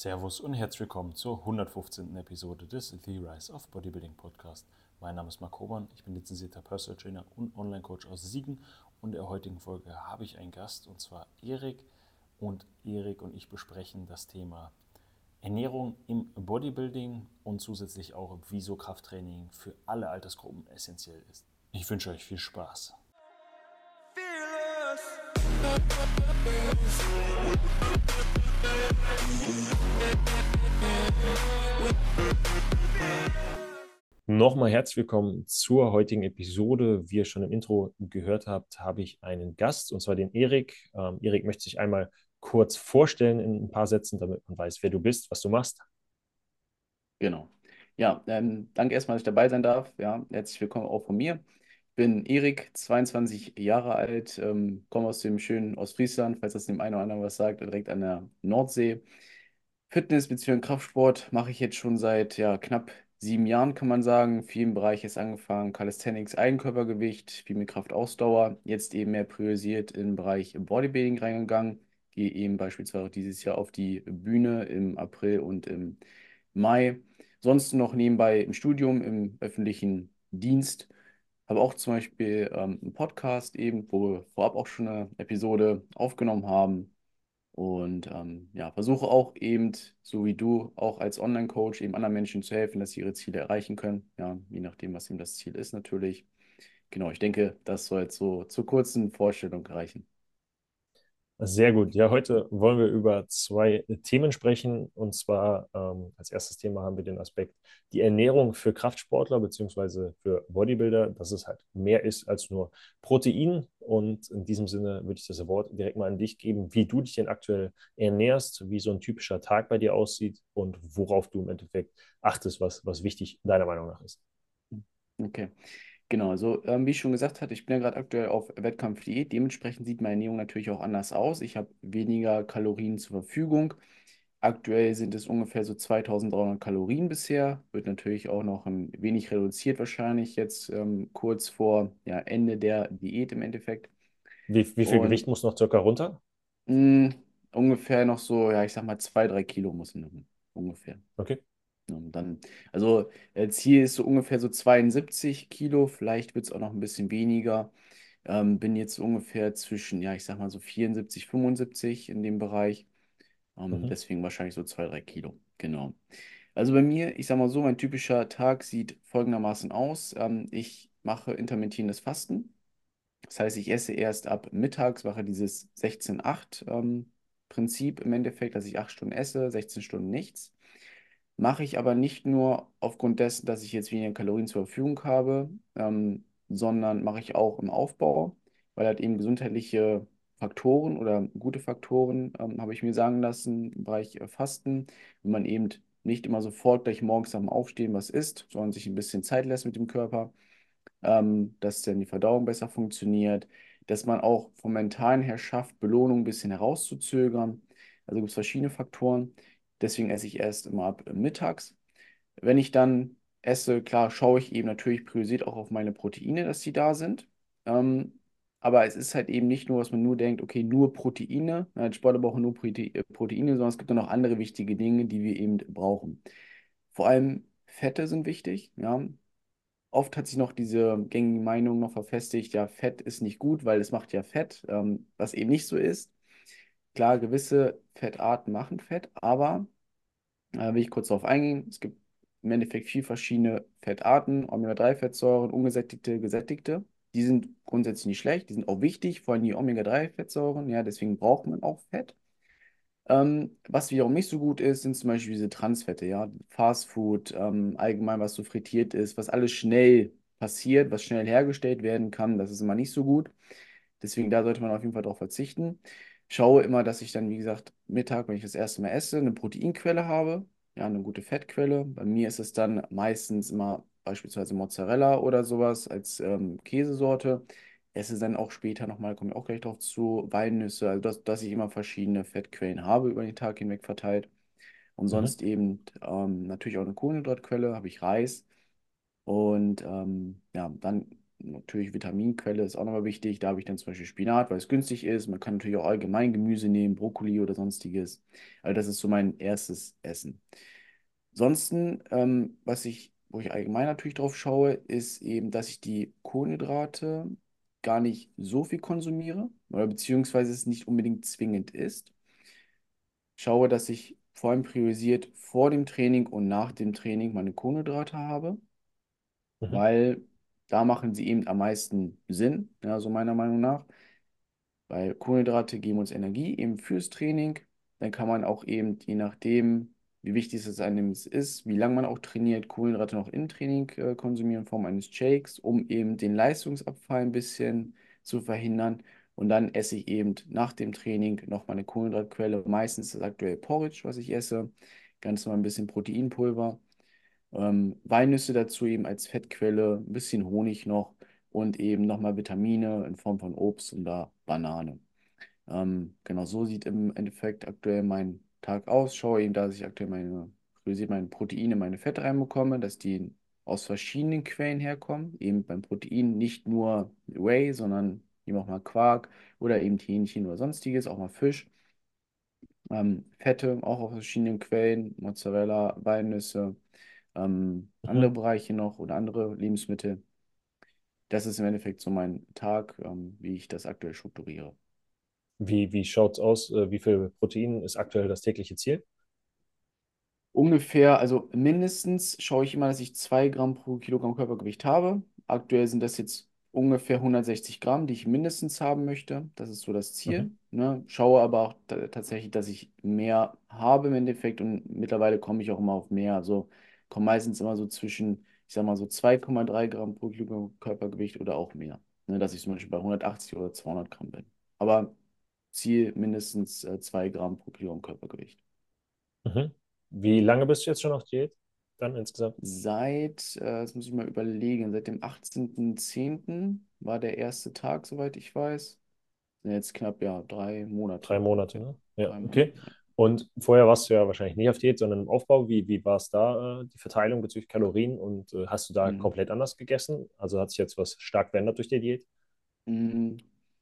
Servus und herzlich willkommen zur 115. Episode des The Rise of Bodybuilding Podcast. Mein Name ist Marc Hoban, ich bin lizenzierter Personal Trainer und Online-Coach aus Siegen und in der heutigen Folge habe ich einen Gast und zwar Erik. Und Erik und ich besprechen das Thema Ernährung im Bodybuilding und zusätzlich auch, wieso Krafttraining für alle Altersgruppen essentiell ist. Ich wünsche euch viel Spaß. Nochmal herzlich willkommen zur heutigen Episode. Wie ihr schon im Intro gehört habt, habe ich einen Gast, und zwar den Erik. Erik möchte sich einmal kurz vorstellen in ein paar Sätzen, damit man weiß, wer du bist, was du machst. Genau. Ja, danke erstmal, dass ich dabei sein darf. Ja, herzlich willkommen auch von mir. Ich bin Erik, 22 Jahre alt, komme aus dem schönen Ostfriesland, falls das dem einen oder anderen was sagt, direkt an der Nordsee. Fitness bzw. Kraftsport mache ich jetzt schon seit ja, knapp 7 Jahren, kann man sagen. Viel im Bereich jetzt angefangen, Calisthenics, Eigenkörpergewicht, viel mit Kraftausdauer. Jetzt eben mehr priorisiert im Bereich Bodybuilding reingegangen. Gehe eben beispielsweise auch dieses Jahr auf die Bühne im April und im Mai. Sonst noch nebenbei im Studium, im öffentlichen Dienst. Habe auch zum Beispiel einen Podcast eben, wo wir vorab auch schon eine Episode aufgenommen haben. Und ja, versuche auch eben, so wie du, auch als Online-Coach eben anderen Menschen zu helfen, dass sie ihre Ziele erreichen können. Ja, je nachdem, was eben das Ziel ist, natürlich. Genau, ich denke, das soll jetzt so zur kurzen Vorstellung reichen. Sehr gut. Ja, heute wollen wir über zwei Themen sprechen. Und zwar als erstes Thema haben wir den Aspekt die Ernährung für Kraftsportler beziehungsweise für Bodybuilder, dass es halt mehr ist als nur Protein. Und in diesem Sinne würde ich das Wort direkt mal an dich geben, wie du dich denn aktuell ernährst, wie so ein typischer Tag bei dir aussieht und worauf du im Endeffekt achtest, was wichtig deiner Meinung nach ist. Okay. Genau, also wie ich schon gesagt hatte, ich bin ja gerade aktuell auf Wettkampfdiät. Dementsprechend sieht meine Ernährung natürlich auch anders aus. Ich habe weniger Kalorien zur Verfügung. Aktuell sind es ungefähr so 2300 Kalorien bisher. Wird natürlich auch noch ein wenig reduziert wahrscheinlich jetzt kurz vor ja, Ende der Diät im Endeffekt. Wie viel Gewicht Und muss noch circa runter? mh, ungefähr noch so, ja, ich sag mal 2, 3 Kilo muss noch ungefähr. Okay. Und dann, also Ziel ist so ungefähr so 72 Kilo, vielleicht wird es auch noch ein bisschen weniger. Bin jetzt ungefähr zwischen, ja, ich sag mal so 74, 75 in dem Bereich. Mhm. Deswegen wahrscheinlich so 2, 3 Kilo. Genau. Also bei mir, ich sag mal so, mein typischer Tag sieht folgendermaßen aus. Ich mache intermittierendes Fasten. Das heißt, ich esse erst ab mittags, mache dieses 16:8 Prinzip im Endeffekt, dass ich 8 Stunden esse, 16 Stunden nichts. Mache ich aber nicht nur aufgrund dessen, dass ich jetzt weniger Kalorien zur Verfügung habe, sondern mache ich auch im Aufbau, weil halt eben gesundheitliche Faktoren oder gute Faktoren, habe ich mir sagen lassen, im Bereich Fasten, wenn man eben nicht immer sofort gleich morgens nach dem Aufstehen was isst, sondern sich ein bisschen Zeit lässt mit dem Körper, dass dann die Verdauung besser funktioniert, dass man auch vom Mentalen her schafft, Belohnung ein bisschen herauszuzögern. Also gibt es verschiedene Faktoren. Deswegen esse ich erst immer ab mittags. Wenn ich dann esse, klar, schaue ich eben natürlich priorisiert auch auf meine Proteine, dass die da sind. Ähm, aber es ist halt eben nicht nur, dass man nur denkt, okay, nur Proteine, Sportler brauchen nur Proteine, sondern es gibt auch noch andere wichtige Dinge, die wir eben brauchen. Vor allem Fette sind wichtig, ja. Oft hat sich noch diese gängige Meinung noch verfestigt, ja, Fett ist nicht gut, weil es macht ja Fett, was eben nicht so ist. Klar, gewisse Fettarten machen Fett, aber will ich kurz darauf eingehen. Es gibt im Endeffekt vier verschiedene Fettarten, Omega-3-Fettsäuren, ungesättigte, gesättigte. Die sind grundsätzlich nicht schlecht, die sind auch wichtig, vor allem die Omega-3-Fettsäuren, ja, deswegen braucht man auch Fett. Was wiederum nicht so gut ist, sind zum Beispiel diese Transfette, ja, Fast Food, allgemein, was so frittiert ist, was alles schnell passiert, was schnell hergestellt werden kann, das ist immer nicht so gut. Deswegen da sollte man auf jeden Fall darauf verzichten. Schaue immer, dass ich dann, wie gesagt, Mittag, wenn ich das erste Mal esse, eine Proteinquelle habe, ja, eine gute Fettquelle. Bei mir ist es dann meistens immer beispielsweise Mozzarella oder sowas als Käsesorte. Esse dann auch später nochmal, komme ich auch gleich drauf zu, Walnüsse, also dass ich immer verschiedene Fettquellen habe über den Tag hinweg verteilt. Und Mhm. sonst eben natürlich auch eine Kohlenhydratquelle, habe ich Reis. Und ja, dann natürlich Vitaminquelle ist auch nochmal wichtig. Da habe ich dann zum Beispiel Spinat, weil es günstig ist. Man kann natürlich auch allgemein Gemüse nehmen, Brokkoli oder sonstiges. Also das ist so mein erstes Essen. Ansonsten, wo ich allgemein natürlich drauf schaue, ist eben, dass ich die Kohlenhydrate gar nicht so viel konsumiere oder beziehungsweise es nicht unbedingt zwingend ist. Schaue, dass ich vor allem priorisiert vor dem Training und nach dem Training meine Kohlenhydrate habe, Mhm. weil da machen sie eben am meisten Sinn, ja, so meiner Meinung nach. Weil Kohlenhydrate geben uns Energie eben fürs Training. Dann kann man auch eben, je nachdem, wie wichtig es einem ist, wie lange man auch trainiert, Kohlenhydrate noch im Training konsumieren in Form eines Shakes, um eben den Leistungsabfall ein bisschen zu verhindern. Und dann esse ich eben nach dem Training noch meine Kohlenhydratquelle. Meistens ist das aktuell Porridge, was ich esse. Ganz normal ein bisschen Proteinpulver. Walnüsse dazu eben als Fettquelle, ein bisschen Honig noch und eben nochmal Vitamine in Form von Obst und da Banane. Genau so sieht im Endeffekt aktuell mein Tag aus. Schaue eben, dass ich aktuell priorisiert meine Proteine, meine Fette reinbekomme, dass die aus verschiedenen Quellen herkommen. Eben beim Protein nicht nur Whey, sondern eben auch mal Quark oder eben Hähnchen oder sonstiges, auch mal Fisch. Fette auch aus verschiedenen Quellen, Mozzarella, Walnüsse, andere Mhm. Bereiche noch oder andere Lebensmittel. Das ist im Endeffekt so mein Tag, wie ich das aktuell strukturiere. Wie schaut es aus? Wie viel Protein ist aktuell das tägliche Ziel? Ungefähr, also mindestens schaue ich immer, dass ich 2 Gramm pro Kilogramm Körpergewicht habe. Aktuell sind das jetzt ungefähr 160 Gramm, die ich mindestens haben möchte. Das ist so das Mhm. Ziel. Ne? Schaue aber auch tatsächlich, dass ich mehr habe im Endeffekt und mittlerweile komme ich auch immer auf mehr. Also komme meistens immer so zwischen, ich sag mal so 2,3 Gramm pro Kilogramm Körpergewicht oder auch mehr. Ne? Dass ich zum Beispiel bei 180 oder 200 Gramm bin. Aber Ziel mindestens 2 Gramm pro Kilogramm Körpergewicht. Mhm. Wie lange bist du jetzt schon auf Diät? Dann insgesamt Jetzt muss ich mal überlegen, seit dem 18.10. war der erste Tag, soweit ich weiß. Sind jetzt knapp, ja, 3 Monate 3 Monate, ungefähr. ne? Ja, 3 Monate, okay. ja. Und vorher warst du ja wahrscheinlich nicht auf Diät, sondern im Aufbau. Wie war es da, die Verteilung bezüglich Kalorien? Und hast du da Mhm. komplett anders gegessen? Also hat sich jetzt was stark verändert durch die Diät? Mhm.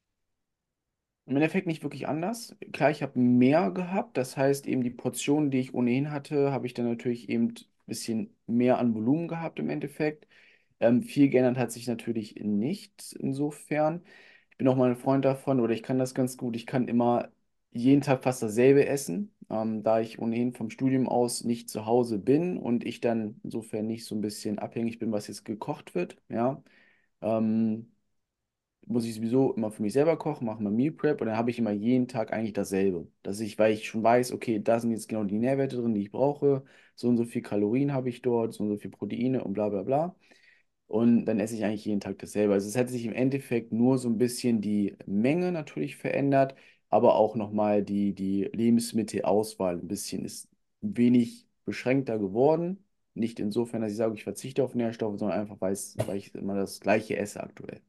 Im Endeffekt nicht wirklich anders. Klar, ich habe mehr gehabt. Das heißt, eben die Portionen, die ich ohnehin hatte, habe ich dann natürlich eben ein bisschen mehr an Volumen gehabt im Endeffekt. Viel geändert hat sich natürlich nicht insofern. Ich bin auch mal ein Freund davon, oder ich kann das ganz gut. Ich kann immer jeden Tag fast dasselbe essen, da ich ohnehin vom Studium aus nicht zu Hause bin und ich dann insofern nicht so ein bisschen abhängig bin, was jetzt gekocht wird. Ja. Ähm, Muss ich sowieso immer für mich selber kochen, mache mal Meal Prep und dann habe ich immer jeden Tag eigentlich dasselbe. Weil ich schon weiß, okay, da sind jetzt genau die Nährwerte drin, die ich brauche, so und so viel Kalorien habe ich dort, so und so viel Proteine und bla bla bla. Und dann esse ich eigentlich jeden Tag dasselbe. Also es hat sich im Endeffekt nur so ein bisschen die Menge natürlich verändert, aber auch nochmal die Lebensmittelauswahl ein bisschen ist wenig beschränkter geworden. Nicht insofern, dass ich sage, ich verzichte auf Nährstoffe, sondern einfach, weil ich immer das Gleiche esse aktuell.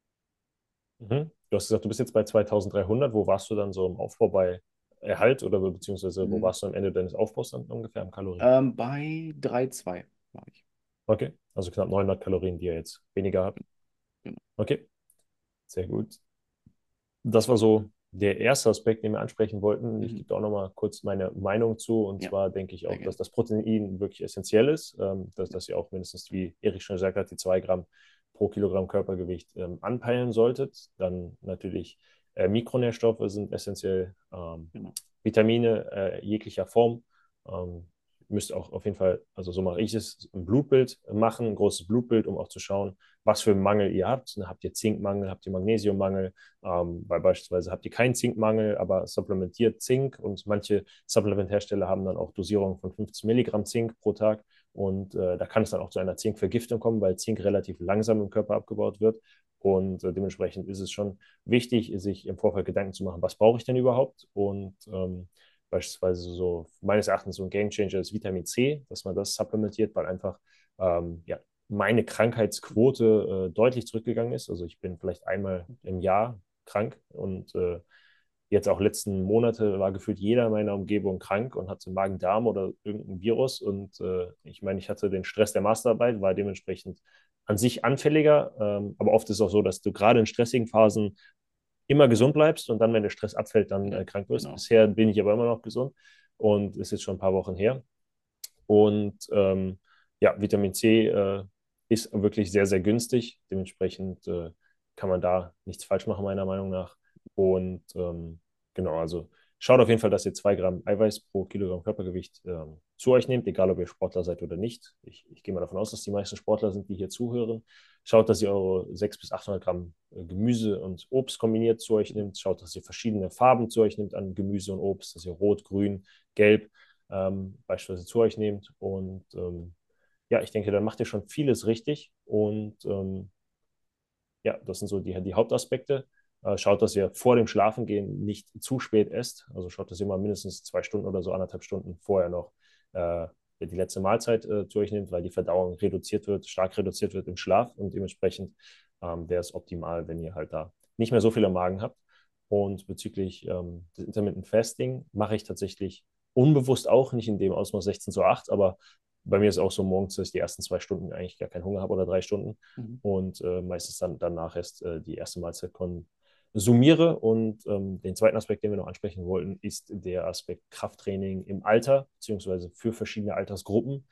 Mhm. Du hast gesagt, du bist jetzt bei 2300. Wo warst du dann so im Aufbau bei Erhalt oder beziehungsweise wo Mhm. warst du am Ende deines Aufbaus dann ungefähr an Kalorien? Bei 3,2 war ich. Okay, also knapp 900 Kalorien, die ihr jetzt weniger habt. Genau. Okay, sehr gut. Das war so der erste Aspekt, den wir ansprechen wollten. Ich Mhm. gebe da auch noch mal kurz meine Meinung zu. Und Ja, zwar denke ich sehr auch, dass gerne. das Protein wirklich essentiell ist, dass ihr auch mindestens, wie Erik schon gesagt hat, die 2 Gramm pro Kilogramm Körpergewicht anpeilen solltet. Dann natürlich Mikronährstoffe sind essentiell, Genau. Vitamine jeglicher Form. Ähm, Müsst auch auf jeden Fall, also so mache ich es, ein Blutbild machen, ein großes Blutbild, um auch zu schauen, was für einen Mangel ihr habt. Habt ihr Zinkmangel, habt ihr Magnesiummangel? Weil beispielsweise habt ihr keinen Zinkmangel, aber supplementiert Zink und manche Supplementhersteller haben dann auch Dosierungen von 50 Milligramm Zink pro Tag und da kann es dann auch zu einer Zinkvergiftung kommen, weil Zink relativ langsam im Körper abgebaut wird und dementsprechend ist es schon wichtig, sich im Vorfeld Gedanken zu machen, was brauche ich denn überhaupt und beispielsweise so meines Erachtens so ein Gamechanger ist Vitamin C, dass man das supplementiert, weil einfach ja, meine Krankheitsquote deutlich zurückgegangen ist. Also ich bin vielleicht einmal im Jahr krank und Jetzt auch letzten Monate war gefühlt jeder in meiner Umgebung krank und hatte Magen-Darm oder irgendein Virus. Und ich meine, ich hatte den Stress der Masterarbeit, war dementsprechend an sich anfälliger. Aber oft ist es auch so, dass du gerade in stressigen Phasen immer gesund bleibst und dann, wenn der Stress abfällt, dann Ja, krank wirst. genau. Bisher bin ich aber immer noch gesund und ist jetzt schon ein paar Wochen her. Und ja, Vitamin C ist wirklich sehr, sehr günstig. Dementsprechend kann man da nichts falsch machen, meiner Meinung nach. Und genau, also schaut auf jeden Fall, dass ihr 2 Gramm Eiweiß pro Kilogramm Körpergewicht zu euch nehmt, egal ob ihr Sportler seid oder nicht. Ich gehe mal davon aus, dass die meisten Sportler sind, die hier zuhören. Schaut, dass ihr eure 600 bis 800 Gramm Gemüse und Obst kombiniert zu euch nimmt. Schaut, dass ihr verschiedene Farben zu euch nimmt an Gemüse und Obst, dass ihr Rot, Grün, Gelb beispielsweise zu euch nehmt. Und ja, ich denke, dann macht ihr schon vieles richtig. Und ja, das sind so die Hauptaspekte. Schaut, dass ihr vor dem Schlafengehen nicht zu spät esst. Also schaut, dass ihr mal mindestens 2 Stunden oder so, 1,5 Stunden vorher noch die letzte Mahlzeit zu euch nehmt, weil die Verdauung reduziert wird, stark reduziert wird im Schlaf. Und dementsprechend wäre es optimal, wenn ihr halt da nicht mehr so viel am Magen habt. Und bezüglich des Intermittent Fasting mache ich tatsächlich unbewusst auch, nicht in dem Ausmaß 16 zu 8, aber bei mir ist es auch so morgens, dass ich die ersten 2 Stunden eigentlich gar keinen Hunger habe oder 3 Stunden Mhm. und meistens dann danach erst die erste Mahlzeit konsumiere. Und den zweiten Aspekt, den wir noch ansprechen wollten, ist der Aspekt Krafttraining im Alter, beziehungsweise für verschiedene Altersgruppen.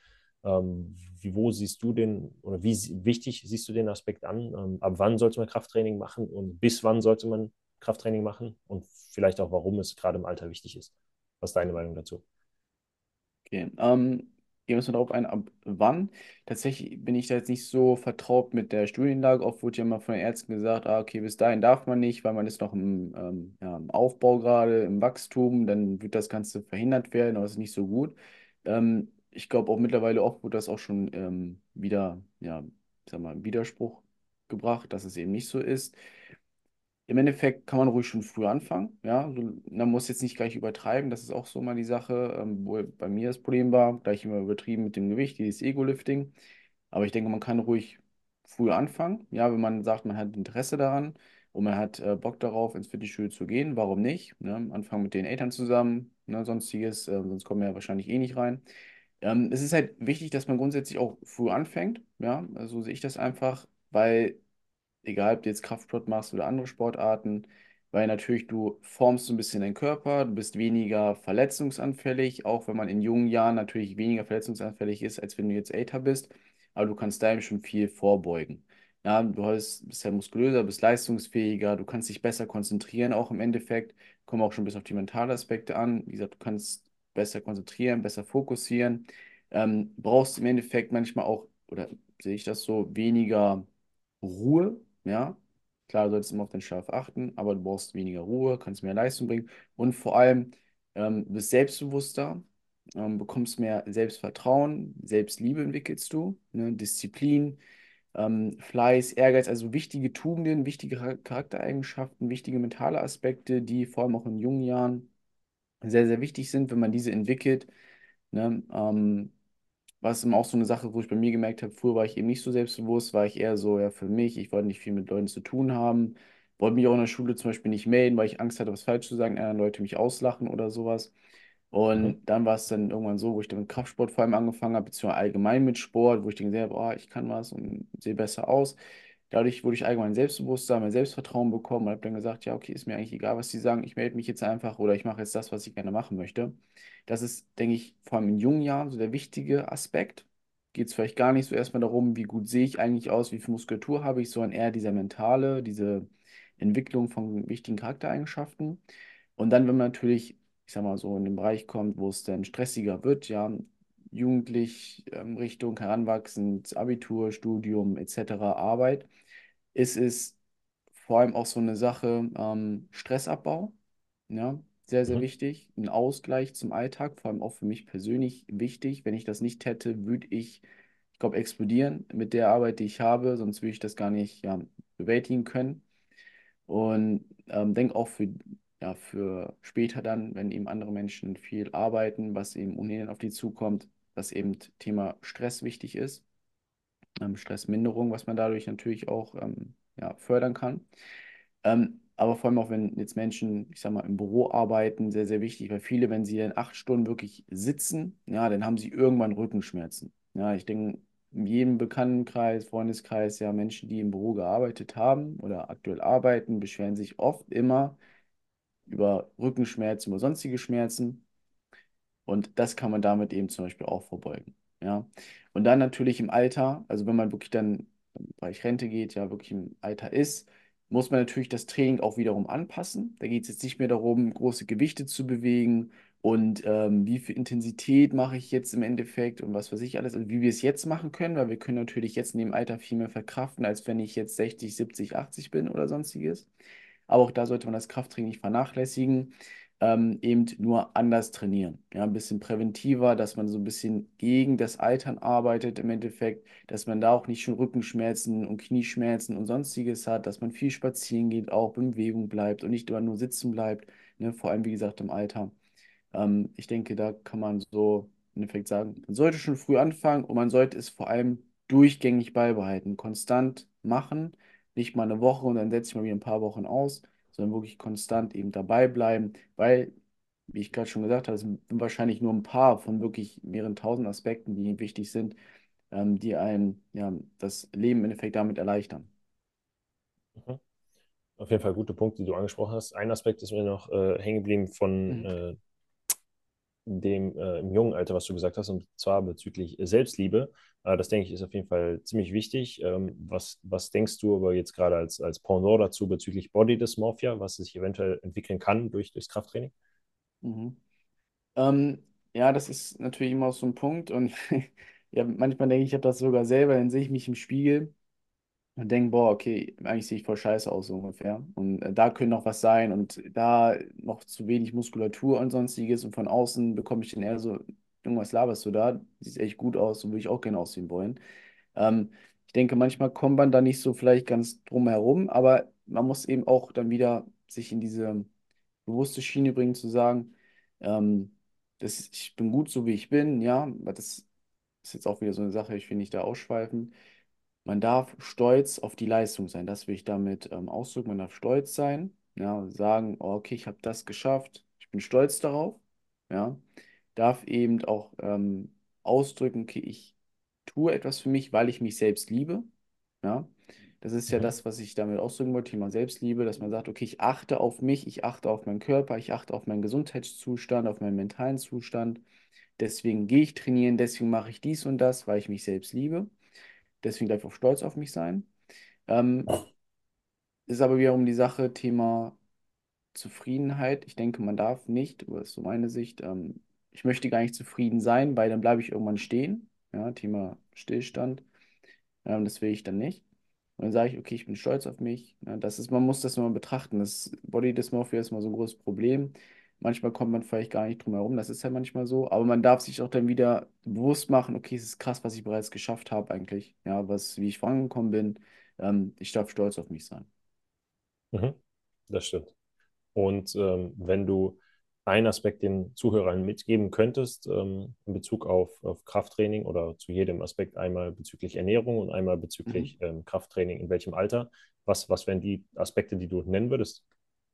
Wo siehst du den oder wichtig siehst du den Aspekt an? Ab wann sollte man Krafttraining machen und bis wann sollte man Krafttraining machen? Und vielleicht auch, warum es gerade im Alter wichtig ist. Was ist deine Meinung dazu? Okay, gehen wir es mal darauf ein, ab wann. Tatsächlich bin ich da jetzt nicht so vertraut mit der Studienlage. Oft wurde ja mal von den Ärzten gesagt, okay, bis dahin darf man nicht, weil man ist noch im Aufbau gerade, im Wachstum, dann wird das Ganze verhindert werden, aber das ist nicht so gut. Ich glaube auch mittlerweile oft wurde das auch schon wieder, ja, ich sag mal, in Widerspruch gebracht, dass es eben nicht so ist. Im Endeffekt kann man ruhig schon früh anfangen, ja. So, man muss jetzt nicht gleich übertreiben, das ist auch so mal die Sache, wo bei mir das Problem war, gleich immer übertrieben mit dem Gewicht, dieses Ego-Lifting. Aber ich denke, man kann ruhig früh anfangen, ja, wenn man sagt, man hat Interesse daran und man hat Bock darauf, ins Fitnessstudio zu gehen, warum nicht? Ne? Anfangen mit den Eltern zusammen, ne, sonstiges, sonst kommen wir ja wahrscheinlich eh nicht rein. Es ist halt wichtig, dass man grundsätzlich auch früh anfängt, ja, also so sehe ich das einfach, weil egal ob du jetzt Kraftsport machst oder andere Sportarten, weil natürlich du formst so ein bisschen deinen Körper, du bist weniger verletzungsanfällig, auch wenn man in jungen Jahren natürlich weniger verletzungsanfällig ist, als wenn du jetzt älter bist, aber du kannst da eben schon viel vorbeugen. Ja, bist ja muskulöser, bist leistungsfähiger, du kannst dich besser konzentrieren, auch im Endeffekt, kommen auch schon bis auf die mentalen Aspekte an. Wie gesagt, du kannst besser konzentrieren, besser fokussieren, brauchst im Endeffekt manchmal auch, oder sehe ich das so, weniger Ruhe, ja. Klar, du solltest immer auf den Schlaf achten, aber du brauchst weniger Ruhe, kannst mehr Leistung bringen und vor allem bist selbstbewusster, bekommst mehr Selbstvertrauen, Selbstliebe entwickelst du, ne? Disziplin, Fleiß, Ehrgeiz, also wichtige Tugenden, wichtige Charaktereigenschaften, wichtige mentale Aspekte, die vor allem auch in jungen Jahren sehr, sehr wichtig sind, wenn man diese entwickelt. Ne? Was immer auch so eine Sache, wo ich bei mir gemerkt habe, früher war ich eben nicht so selbstbewusst, war ich eher so, ja, für mich, ich wollte nicht viel mit Leuten zu tun haben, wollte mich auch in der Schule zum Beispiel nicht melden, weil ich Angst hatte, was falsch zu sagen, anderen Leute mich auslachen oder sowas. Mhm. Und dann war es dann irgendwann so, wo ich dann mit Kraftsport vor allem angefangen habe, beziehungsweise allgemein mit Sport, wo ich dann gesehen habe, oh, ich kann was und sehe besser aus. Dadurch wurde ich allgemein selbstbewusster, mehr Selbstvertrauen bekommen und habe dann gesagt, ja, okay, ist mir eigentlich egal, was die sagen, ich melde mich jetzt einfach oder ich mache jetzt das, was ich gerne machen möchte. Das ist, denke ich, vor allem in jungen Jahren so der wichtige Aspekt. Geht es vielleicht gar nicht so erstmal darum, wie gut sehe ich eigentlich aus, wie viel Muskulatur habe ich, sondern eher dieser mentale, diese Entwicklung von wichtigen Charaktereigenschaften. Und dann, wenn man natürlich, ich sag mal, so in den Bereich kommt, wo es dann stressiger wird, ja, jugendlich, Richtung Heranwachsend, Abitur, Studium etc., Arbeit, ist es vor allem auch so eine Sache, Stressabbau, ja, sehr, sehr Mhm. wichtig. Ein Ausgleich zum Alltag, vor allem auch für mich persönlich wichtig. Wenn ich das nicht hätte, würde ich glaube, explodieren mit der Arbeit, die ich habe, sonst würde ich das gar nicht, ja, bewältigen können. Und denke auch für später dann, wenn eben andere Menschen viel arbeiten, was eben ohnehin auf die zukommt, dass eben Thema Stress wichtig ist, Stressminderung, was man dadurch natürlich auch ja, fördern kann. Aber vor allem auch, wenn jetzt Menschen, ich sag mal, im Büro arbeiten, sehr, sehr wichtig, weil viele, wenn sie dann 8 Stunden wirklich sitzen, ja, dann haben sie irgendwann Rückenschmerzen. Ja, ich denke, in jedem Bekanntenkreis, Freundeskreis, ja, Menschen, die im Büro gearbeitet haben oder aktuell arbeiten, beschweren sich oft immer über Rückenschmerzen, über sonstige Schmerzen. Und das kann man damit eben zum Beispiel auch vorbeugen. Ja. Und dann natürlich im Alter, also wenn man wirklich dann im Bereich Rente geht, ja, wirklich im Alter ist, muss man natürlich das Training auch wiederum anpassen. Da geht es jetzt nicht mehr darum, große Gewichte zu bewegen und wie viel Intensität mache ich jetzt im Endeffekt und was weiß ich alles, also wie wir es jetzt machen können, weil wir können natürlich jetzt in dem Alter viel mehr verkraften, als wenn ich jetzt 60, 70, 80 bin oder sonstiges. Aber auch da sollte man das Krafttraining nicht vernachlässigen, eben nur anders trainieren. Ja, ein bisschen präventiver, dass man so ein bisschen gegen das Altern arbeitet im Endeffekt, dass man da auch nicht schon Rückenschmerzen und Knieschmerzen und sonstiges hat, dass man viel spazieren geht, auch in Bewegung bleibt und nicht immer nur sitzen bleibt, ne, vor allem wie gesagt im Alter. Ich denke, da kann man so im Endeffekt sagen, man sollte schon früh anfangen und man sollte es vor allem durchgängig beibehalten, konstant machen, nicht mal eine Woche und dann setze ich mal wieder ein paar Wochen aus, sondern wirklich konstant eben dabei bleiben, weil, wie ich gerade schon gesagt habe, es sind wahrscheinlich nur ein paar von wirklich mehreren tausend Aspekten, die wichtig sind, die einem ja, das Leben im Endeffekt damit erleichtern. Mhm. Auf jeden Fall gute Punkte, die du angesprochen hast. Ein Aspekt ist mir noch hängen geblieben von Mhm. dem im jungen Alter, was du gesagt hast, und zwar bezüglich Selbstliebe. Das denke ich ist auf jeden Fall ziemlich wichtig. Was denkst du aber jetzt gerade als Pendant dazu bezüglich Body Dysmorphia, was sich eventuell entwickeln kann durchs Krafttraining? Mhm. Ähm, ja, das ist natürlich immer so ein Punkt und ja, manchmal denke ich, ich habe das sogar selber, dann sehe ich mich im Spiegel und denke, boah, okay, eigentlich sehe ich voll scheiße aus, so ungefähr. Und da könnte noch was sein und da noch zu wenig Muskulatur und sonstiges und von außen bekomme ich dann eher so, irgendwas laberst du da, sieht echt gut aus, so würde ich auch gerne aussehen wollen. Ich denke, manchmal kommt man da nicht so vielleicht ganz drum herum, aber man muss eben auch dann wieder sich in diese bewusste Schiene bringen, zu sagen, ich bin gut so, wie ich bin, ja, aber das ist jetzt auch wieder so eine Sache, ich will nicht da ausschweifen. Man darf stolz auf die Leistung sein, das will ich damit ausdrücken. Man darf stolz sein, ja, sagen, oh, okay, ich habe das geschafft, ich bin stolz darauf, ja, darf eben auch ausdrücken, okay, ich tue etwas für mich, weil ich mich selbst liebe, ja. Das ist ja Mhm. das, was ich damit ausdrücken wollte, Thema Selbstliebe, dass man sagt, okay, ich achte auf mich, ich achte auf meinen Körper, ich achte auf meinen Gesundheitszustand, auf meinen mentalen Zustand. Deswegen gehe ich trainieren, deswegen mache ich dies und das, weil ich mich selbst liebe. Deswegen darf ich auch stolz auf mich sein. Ähm, Ist aber wiederum die Sache, Thema Zufriedenheit. Ich denke, man darf nicht, aber das ist so meine Sicht, ich möchte gar nicht zufrieden sein, weil dann bleibe ich irgendwann stehen. Ja, Thema Stillstand. Das will ich dann nicht. Und dann sage ich, okay, ich bin stolz auf mich. Ja, das ist, man muss das immer betrachten. Das Body Dysmorphia ist mal so ein großes Problem. Manchmal kommt man vielleicht gar nicht drum herum, das ist ja manchmal so. Aber man darf sich auch dann wieder bewusst machen, okay, es ist krass, was ich bereits geschafft habe eigentlich. Ja, wie ich vorangekommen bin. Ich darf stolz auf mich sein. Mhm. Das stimmt. Und wenn du einen Aspekt den Zuhörern mitgeben könntest, in Bezug auf Krafttraining oder zu jedem Aspekt einmal bezüglich Ernährung und einmal Mhm. bezüglich Krafttraining in welchem Alter, was wären die Aspekte, die du nennen würdest?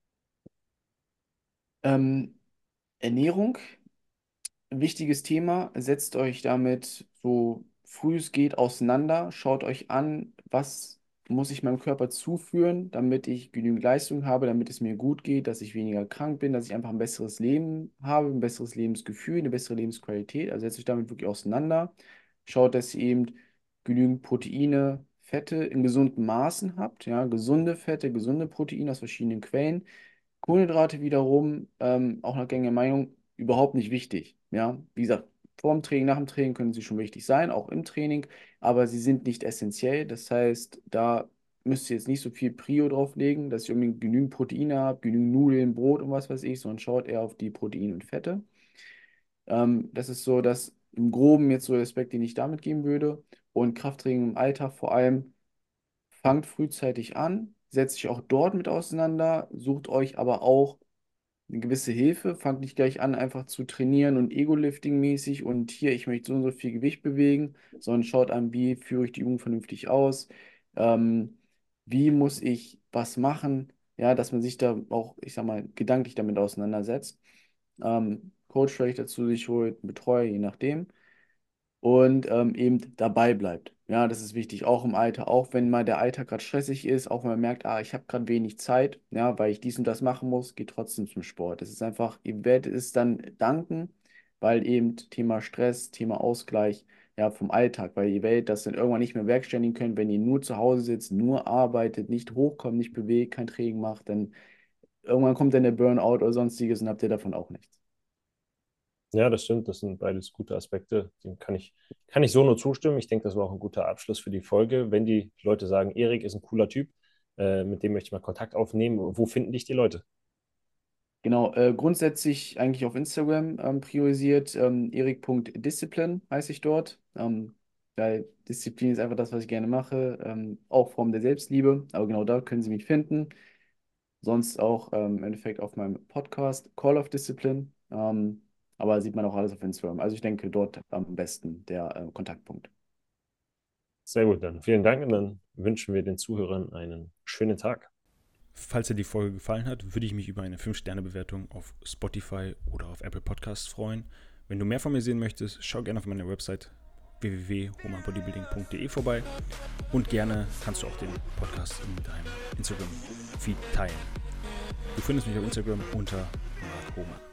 Ähm, Ernährung. Wichtiges Thema. Setzt euch damit so früh es geht auseinander. Schaut euch an, was muss ich meinem Körper zuführen, damit ich genügend Leistung habe, damit es mir gut geht, dass ich weniger krank bin, dass ich einfach ein besseres Leben habe, ein besseres Lebensgefühl, eine bessere Lebensqualität. Also setzt euch damit wirklich auseinander. Schaut, dass ihr eben genügend Proteine, Fette in gesunden Maßen habt. Ja, gesunde Fette, gesunde Proteine aus verschiedenen Quellen. Kohlenhydrate wiederum, auch nach gängiger Meinung, überhaupt nicht wichtig. Ja, wie gesagt, vor dem Training, nach dem Training können sie schon wichtig sein, auch im Training, aber sie sind nicht essentiell. Das heißt, da müsst ihr jetzt nicht so viel Prio drauf legen, dass ihr unbedingt genügend Proteine habt, genügend Nudeln, Brot und was weiß ich, sondern schaut eher auf die Proteine und Fette. Das ist so das im Groben jetzt so der Aspekt, den ich damit geben würde. Und Krafttraining im Alltag vor allem. Fangt frühzeitig an, setzt euch auch dort mit auseinander, sucht euch aber auch eine gewisse Hilfe. Fangt nicht gleich an, einfach zu trainieren und Ego-Lifting-mäßig und hier, ich möchte so und so viel Gewicht bewegen, sondern schaut an, wie führe ich die Übung vernünftig aus, ähm, wie muss ich was machen. ja, dass man sich da auch, ich sag mal, gedanklich damit auseinandersetzt. Coach vielleicht dazu sich holt, einen Betreuer, je nachdem und eben dabei bleibt. Ja, das ist wichtig, auch im Alter, auch wenn mal der Alltag gerade stressig ist, auch wenn man merkt, ich habe gerade wenig Zeit, ja, weil ich dies und das machen muss, geht trotzdem zum Sport. Das ist einfach, ihr werdet es dann danken, weil eben Thema Stress, Thema Ausgleich, ja, vom Alltag, weil ihr werdet das dann irgendwann nicht mehr werkstelligen können, wenn ihr nur zu Hause sitzt, nur arbeitet, nicht hochkommt, nicht bewegt, kein Training macht, dann irgendwann kommt dann der Burnout oder sonstiges und habt ihr davon auch nichts. Ja, das stimmt. Das sind beides gute Aspekte. Dem kann ich so nur zustimmen. Ich denke, das war auch ein guter Abschluss für die Folge. Wenn die Leute sagen, Erik ist ein cooler Typ, mit dem möchte ich mal Kontakt aufnehmen, wo finden dich die Leute? Genau, grundsätzlich eigentlich auf Instagram priorisiert. Erik.discipline heiße ich dort. Weil Disziplin ist einfach das, was ich gerne mache. Auch Form der Selbstliebe. Aber genau da können Sie mich finden. Sonst auch im Endeffekt auf meinem Podcast Call of Discipline. Aber sieht man auch alles auf Instagram. Also ich denke, dort am besten der Kontaktpunkt. Sehr gut, dann vielen Dank und dann wünschen wir den Zuhörern einen schönen Tag. Falls dir die Folge gefallen hat, würde ich mich über eine 5-Sterne-Bewertung auf Spotify oder auf Apple Podcasts freuen. Wenn du mehr von mir sehen möchtest, schau gerne auf meine Website www.homanbodybuilding.de vorbei und gerne kannst du auch den Podcast in deinem Instagram-Feed teilen. Du findest mich auf Instagram unter Mark Hohmann.